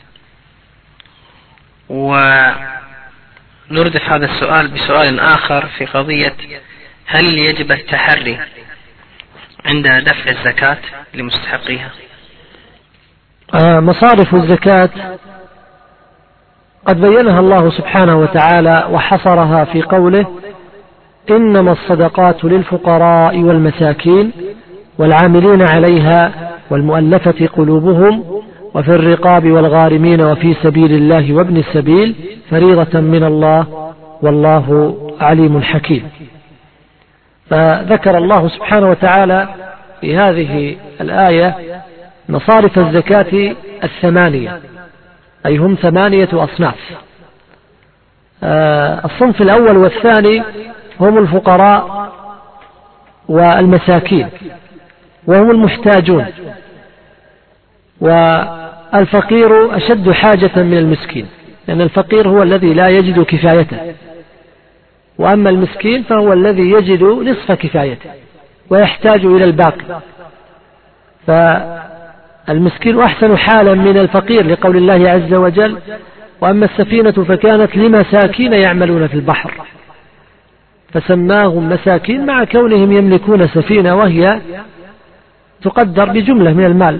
ونردف هذا السؤال بسؤال آخر في قضية: هل يجب التحري عند دفع الزكاة لمستحقيها؟ مصارف الزكاة قد بينها الله سبحانه وتعالى وحصرها في قوله: إنما الصدقات للفقراء والمساكين والعاملين عليها والمؤلفة قلوبهم وفي الرقاب والغارمين وفي سبيل الله وابن السبيل فريضة من الله والله عليم حكيم. فذكر الله سبحانه وتعالى في هذه الآية مصارف الزكاة 8، أي هم 8 أصناف. الصنف الأول والثاني هم الفقراء والمساكين وهم المحتاجون، والفقير أشد حاجة من المسكين، لأن الفقير هو الذي لا يجد كفايته، وأما المسكين فهو الذي يجد نصف كفايته ويحتاج إلى الباقي. فالمسكين أحسن حالا من الفقير لقول الله عز وجل: وأما السفينة فكانت لمساكين يعملون في البحر، فسماهم مساكين مع كونهم يملكون سفينة وهي تقدر بجملة من المال.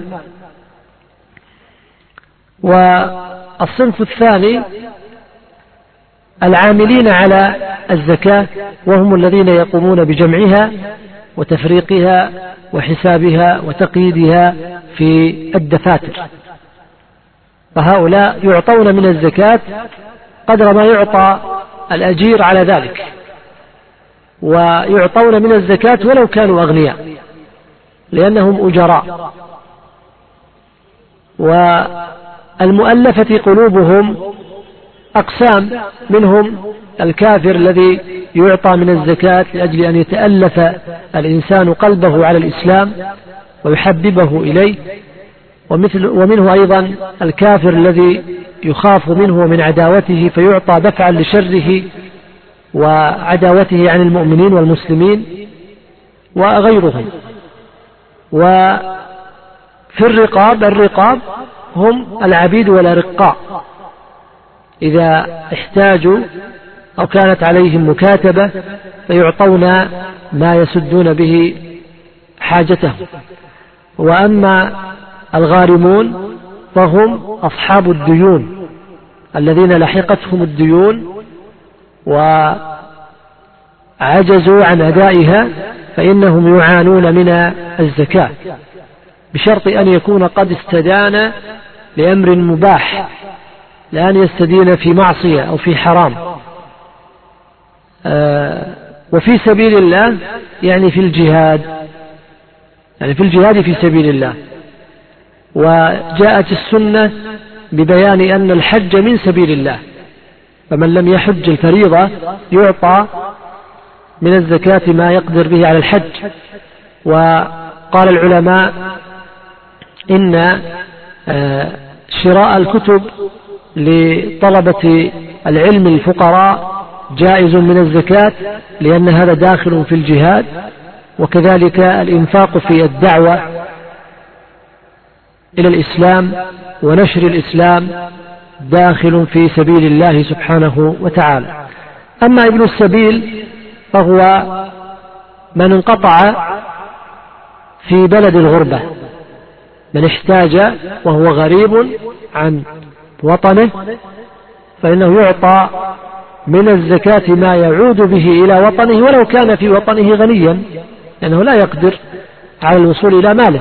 والصنف الثاني العاملين على الزكاة، وهم الذين يقومون بجمعها وتفريقها وحسابها وتقييدها في الدفاتر، فهؤلاء يعطون من الزكاة قدر ما يعطى الأجير على ذلك، ويعطون من الزكاة ولو كانوا أغنياء لأنهم أجراء. والمؤلفة قلوبهم أقسام، منهم الكافر الذي يعطى من الزكاة لأجل أن يتألف الإنسان قلبه على الإسلام ويحببه إليه، ومنه أيضا الكافر الذي يخاف منه ومن عداوته فيعطى دفعا لشره وعداوته عن المؤمنين والمسلمين وغيرهم. وفي الرقاب هم العبيد والأرقاء، إذا احتاجوا أو كانت عليهم مكاتبة فيعطون ما يسدون به حاجتهم. وأما الغارمون فهم أصحاب الديون الذين لحقتهم الديون وعجزوا عن أدائها، فإنهم يعانون من الزكاة بشرط أن يكون قد استدان لأمر مباح، لأن يستدين في معصية أو في حرام. وفي سبيل الله يعني في الجهاد، يعني في الجهاد في سبيل الله. وجاءت السنة ببيان أن الحج من سبيل الله، فمن لم يحج الفريضة يعطى من الزكاة ما يقدر به على الحج. وقال العلماء إن شراء الكتب لطلبة العلم الفقراء جائز من الزكاة، لأن هذا داخل في الجهاد، وكذلك الإنفاق في الدعوة إلى الإسلام ونشر الإسلام داخل في سبيل الله سبحانه وتعالى. أما ابن السبيل فهو من انقطع في بلد الغربة، من احتاج وهو غريب عن وطنه، فإنه يعطى من الزكاة ما يعود به إلى وطنه ولو كان في وطنه غنيا، لأنه لا يقدر على الوصول إلى ماله.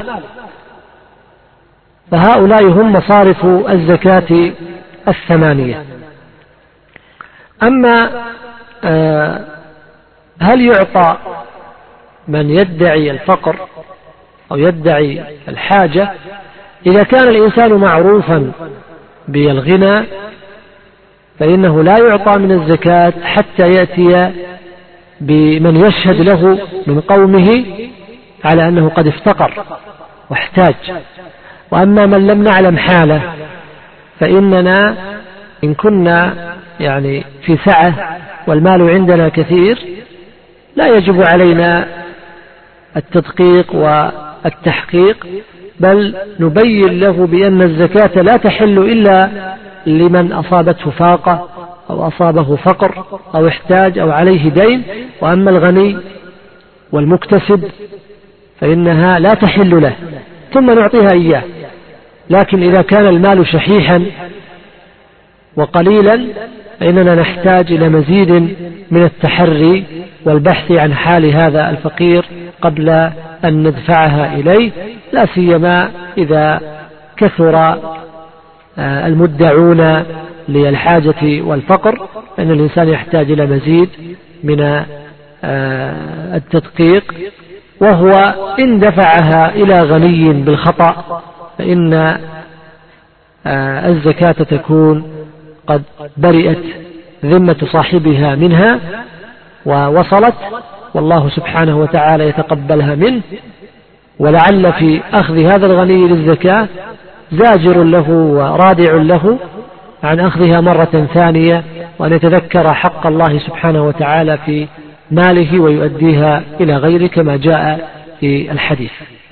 فهؤلاء هم مصارف الزكاة 8. أما هل يعطى من يدعي الفقر أو يدعي الحاجة إذا كان الإنسان معروفا بالغنى فإنه لا يعطى من الزكاة حتى يأتي بمن يشهد له من قومه على أنه قد افتقر واحتاج. وأما من لم نعلم حاله فإننا إن كنا يعني في سعة والمال عندنا كثير لا يجب علينا التدقيق والتحقيق، بل نبين له بأن الزكاة لا تحل إلا لمن أصابته فاقة أو أصابه فقر أو احتاج أو عليه دين. وأما الغني والمكتسب فإنها لا تحل له، ثم نعطيها إياه. لكن إذا كان المال شحيحا وقليلا فإننا نحتاج إلى مزيد من التحري والبحث عن حال هذا الفقير قبل أن ندفعها إليه، لا سيما إذا كثر المدعون للحاجة والفقر، فإن الإنسان يحتاج إلى مزيد من التدقيق. وهو إن دفعها إلى غني بالخطأ فإن الزكاة تكون قد برئت ذمة صاحبها منها ووصلت، والله سبحانه وتعالى يتقبلها منه. ولعل في أخذ هذا الغني للزكاة زاجر له ورادع له عن أخذها مرة ثانية، وأن يتذكر حق الله سبحانه وتعالى في ماله ويؤديها إلى غيره كما جاء في الحديث.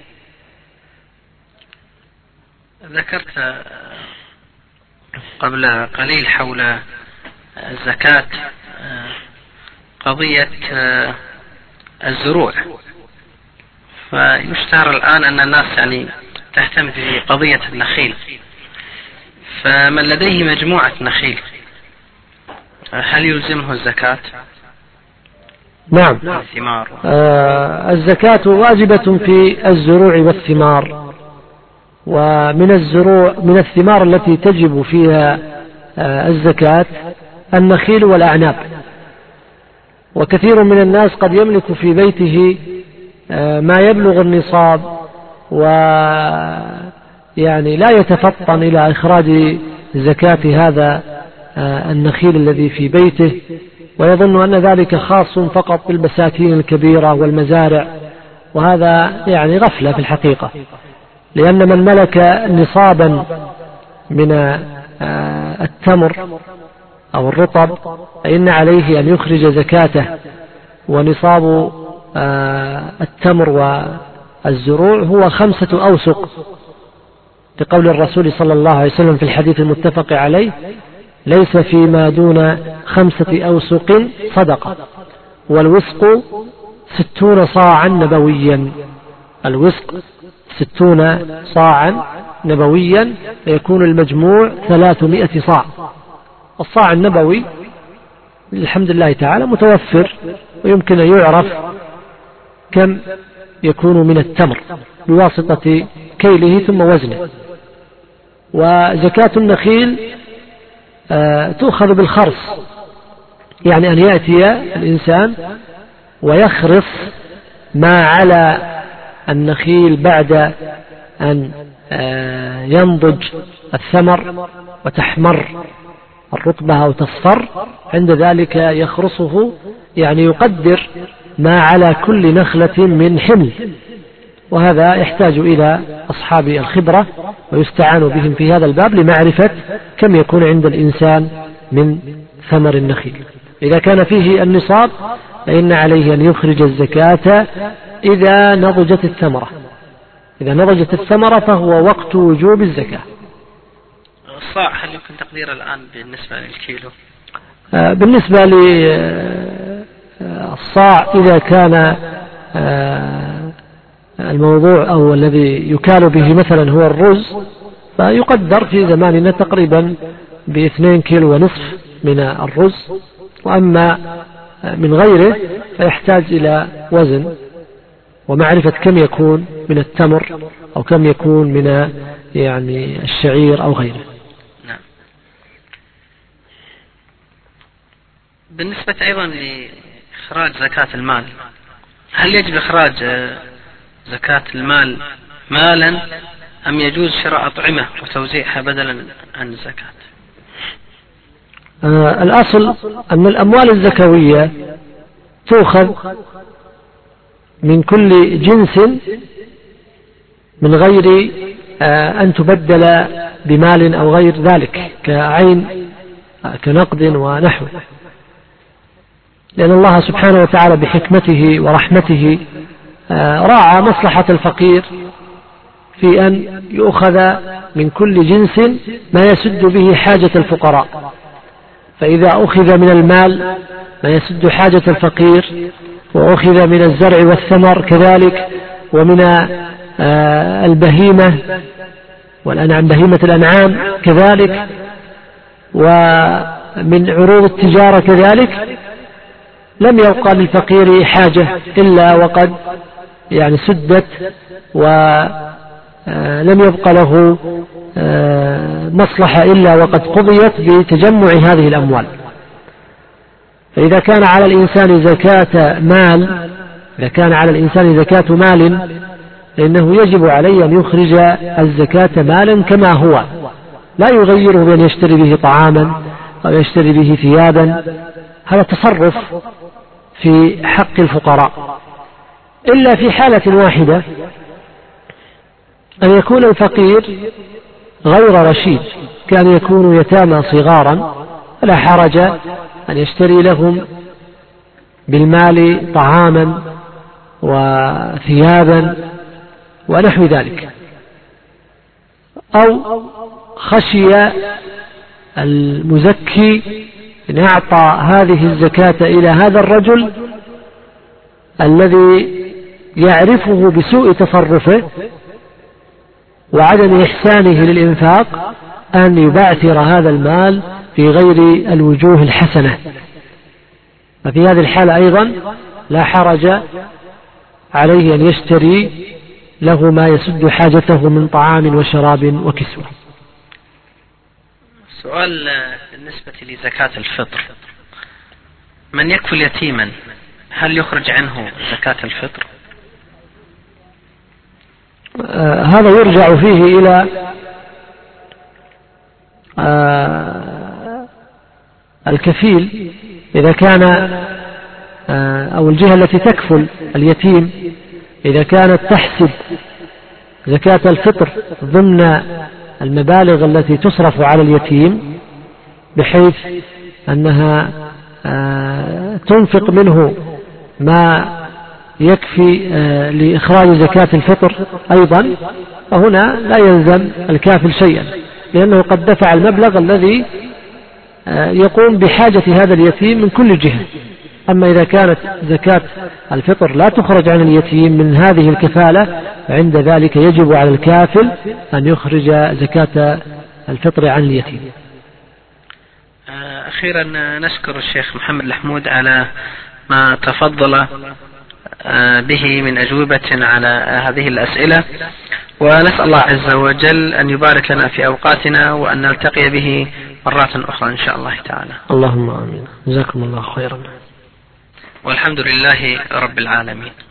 ذكرت قبل قليل حول الزكاة قضية الزروع، فيشتهر الآن أن الناس يعني تهتم في قضية النخيل، فمن لديه مجموعة نخيل هل يلزمه الزكاة؟ نعم، الزكاة واجبة في الزروع والثمار. ومن الزروع من الثمار التي تجب فيها الزكاة النخيل والأعناب. وكثير من الناس قد يملك في بيته ما يبلغ النصاب ويعني لا يتفطن إلى إخراج زكاة هذا النخيل الذي في بيته، ويظن أن ذلك خاص فقط بالبساتين الكبيرة والمزارع، وهذا يعني غفلة في الحقيقة. لأن من ملك نصابا من التمر أو الرطب فإن عليه أن يخرج زكاته. ونصاب التمر والزروع هو 5 أوسق، لقول الرسول صلى الله عليه وسلم في الحديث المتفق عليه: ليس فيما دون 5 أوسق صدقة. والوسق 60 صاعا نبويا، الوسق 60 صاعا نبويا، فيكون المجموع 300 صاع. الصاع النبوي الحمد لله تعالى متوفر، ويمكن أن يعرف كم يكون من التمر بواسطة كيله ثم وزنه. وزكاة النخيل تؤخذ بالخرص، يعني أن يأتي الإنسان ويخرص ما على النخيل بعد أن ينضج الثمر وتحمر الرطبة أو تصفر. عند ذلك يخرصه، يعني يقدر ما على كل نخلة من حمل. وهذا يحتاج إلى أصحاب الخبرة ويستعان بهم في هذا الباب لمعرفة كم يكون عند الإنسان من ثمر النخيل. إذا كان فيه النصاب فإن عليه أن يخرج الزكاة إذا نضجت الثمرة. إذا نضجت الثمرة فهو وقت وجوب الزكاة. الصاع هل يمكن تقدير الآن بالنسبة للكيلو؟ بالنسبة للصاع إذا كان الموضوع أو الذي يكال به مثلا هو الرز، فيقدر في زماننا تقريبا ب2 كيلو ونصف من الرز. وأما من غيره فيحتاج إلى وزن ومعرفة كم يكون من التمر أو كم يكون من يعني الشعير أو غيره. بالنسبة أيضا لإخراج زكاة المال، هل يجب إخراج زكاة المال مالا أم يجوز شراء أطعمة وتوزيعها بدلا عن الزكاة؟ الأصل أن الأموال الزكوية تؤخذ من كل جنس من غير أن تبدل بمال أو غير ذلك كعين كنقد ونحو، لأن الله سبحانه وتعالى بحكمته ورحمته راعى مصلحة الفقير في أن يؤخذ من كل جنس ما يسد به حاجة الفقراء، فإذا أخذ من المال ما يسد حاجة الفقير، وأخذ من الزرع والثمر كذلك، ومن البهيمة والأنعام بهيمة الأنعام كذلك، ومن عروض التجارة كذلك، لم يبقى للفقير حاجة إلا وقد يعني سدت، ولم يبقى له مصلحة إلا وقد قضيت بتجمع هذه الأموال. فإذا كان على الإنسان زكاة مال، إذا كان على الإنسان زكاة مال، فإنه يجب عليه أن يخرج الزكاة مالا كما هو، لا يغيره بأن يشتري به طعاما أو يشتري به ثيابا، هذا تصرف في حق الفقراء، إلا في حالة واحدة، أن يكون الفقير غير رشيد، كان يكون يتامى صغارا، فلا حرج أن يشتري لهم بالمال طعاما وثيابا ونحو ذلك، أو خشي المزكي أن يعطى هذه الزكاة إلى هذا الرجل الذي يعرفه بسوء تصرفه وعدم إحسانه للإنفاق، أن يبعثر هذا المال في غير الوجوه الحسنة، ففي هذه الحالة أيضا لا حرج عليه أن يشتري له ما يسد حاجته من طعام وشراب وكسوة. سؤال بالنسبة لزكاة الفطر، من يكفل يتيما هل يخرج عنه زكاة الفطر؟ هذا يرجع فيه إلى الكفيل، إذا كان أو الجهة التي تكفل اليتيم إذا كانت تحسب زكاة الفطر ضمن المبالغ التي تصرف على اليتيم، بحيث أنها تنفق منه ما يكفي لإخراج زكاة الفطر أيضا، فهنا لا يلزم الكافل شيئا، لأنه قد دفع المبلغ الذي يقوم بحاجة هذا اليتيم من كل جهة. أما إذا كانت زكاة الفطر لا تخرج عن اليتيم من هذه الكفالة، فعند ذلك يجب على الكافل أن يخرج زكاة الفطر عن اليتيم. أخيرا نشكر الشيخ محمد الحمود على ما تفضل به من أجوبة على هذه الأسئلة، ونسأل الله عز وجل أن يبارك لنا في أوقاتنا وأن نلتقي به مرات أخرى إن شاء الله تعالى. اللهم آمين. جزاكم الله خيرا. والحمد لله رب العالمين.